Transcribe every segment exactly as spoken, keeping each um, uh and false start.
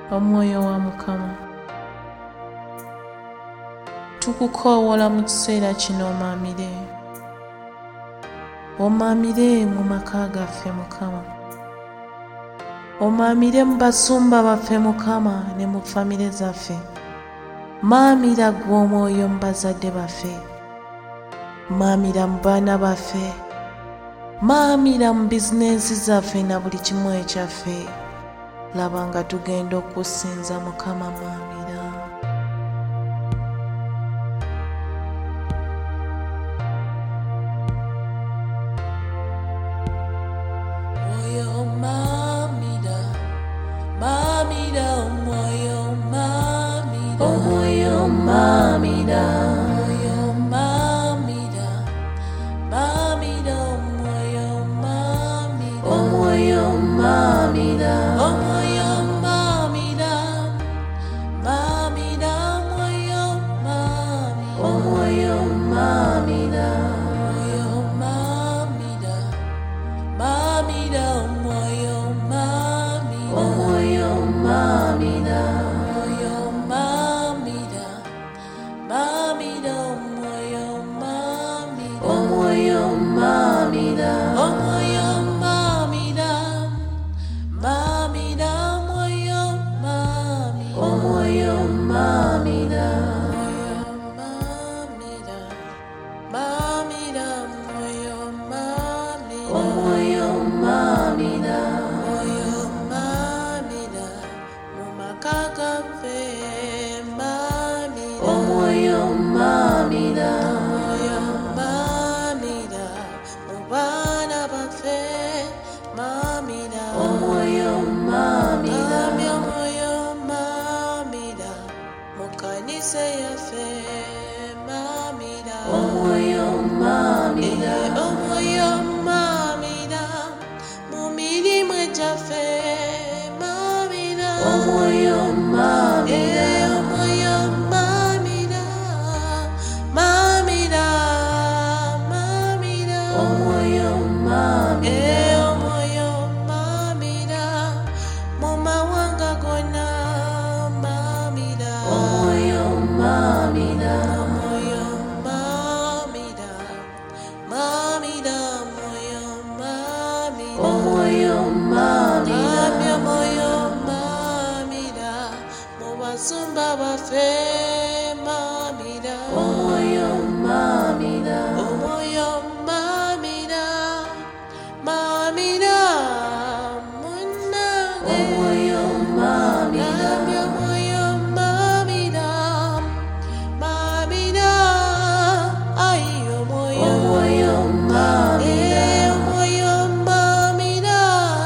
omwoyo wa Mukama. Tukukoowoola mu kiseera kino omaamire. Omaamire mu maka gaffe Mukama. Omaamire mu basumba baffe Mukama ne mu famire zaffe. Maamira ggwe omwoyo mu bazadde baffe. Maamira mu baana baffe. Maamira mu bizinensi zaffe na buli kimu ekyaffe. Laba nga tugenda okusinza Mukama maamira. Omwoyo maamira, maamira omwoyo maamira. Omwoyo maamira, omwoyo maamira, maamira omwoyo maamira. Omwoyo maamira, omwoyo maamira, maamira omwoyo maamira. Omwoyo maamira, omwoyo maamira, maamira omwoyo maamira. Omwoyo maamira, omwoyo maamira, maamira omwoyo maamira. Omwoyo maamira, omwoyo maamira, maamira omwoyo maamira. Omwoyo maamira, maamira omwoyo maamira. Omwoyo maamira, omwoyo maamira mu maka gaffe maamira. Omwoyo maamira, omwoyo maamira mu baana baffe maamira. Omwoyo maamira, omwoyo maamira mu kanisa yaffe maamira. Omwoyo maamira, omwoyo maamira mu mirimu egyaffe maamira. Omwoyo maamira, omwoyo maamira, maamira, maamira. Omwoyo maamira, omwoyo maamira mu mawanga gonna maamira. Omwoyo maamira, omwoyo maamira, maamira omwoyo maamira. Omwoyo maamira, omwoyo maamira mu basumba baffe maamira. Omwoyo maamira, omwoyo maamira, maamira munnange. Omwoyo maamira, omwoyo maamira, maamira ayi omwoyo. Omwoyo maamira, omwoyo maamira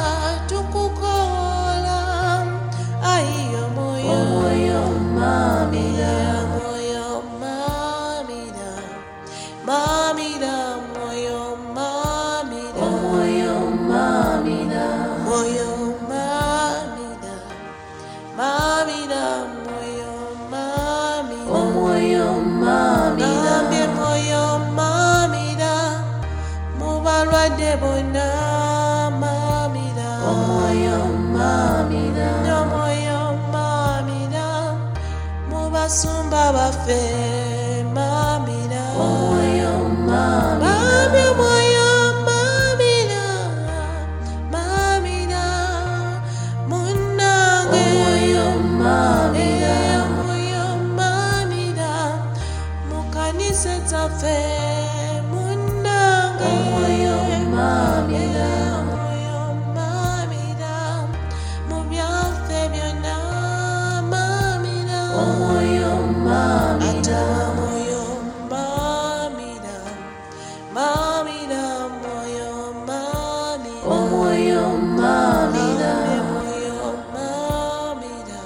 tukukoola ayi omwoyo. Omwoyo maamira, omwoyo maamira, maamira omwoyo maamira. Omwoyo maamira, omwoyo maamira, maamira omwoyo maamira. Omwoyo maamira, omwoyo maamira mu balwadde bonna maamira. Omwoyo maamira, omwoyo maamira mu basumba baffe maamira. Omwoyo maamira, omwoyo maamira, maamira munnange. Omwoyo maamira, omwoyo maamira mu kanisa zaffe munnange. Omwoyo maamira, omwoyo maamira mu byaffe byonna maamira. Omwoyo maamira, omwoyo maamira, maamira omwoyo maamira. Omwoyo maamira, omwoyo maamira,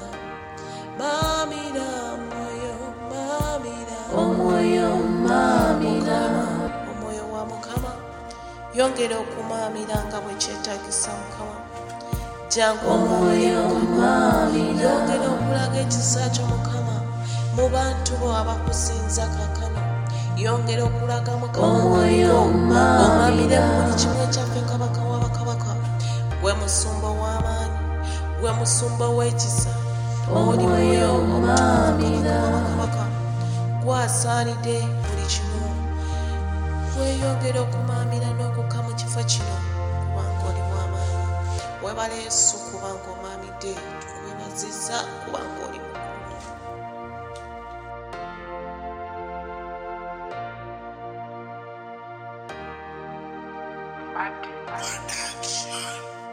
maamira omwoyo maamira. Omwoyo maamira, omwoyo wa Mukama yongera okumaamira nga bwe kyetaagisa Mukama. Jangu omwoyo maamira, yongera okulaga ekisa kyo Mukama mu bantu bo abakusinza kaakano. Yongera okulaga Mukama omaamire mu buli kimu ekyaffe kabaka w'abakabaka. Gwe musumba w'amaanyi, gwe musumba w'ekisa, omwoyo omaamira gwasaanidde buli kimu weeyongera okumaamira n'okukka mu kifo kino kubanga olimu amaanyi. Weebale Yesu kubanga omaamidde, tukwebazizza kubanga oli mukulu. Production.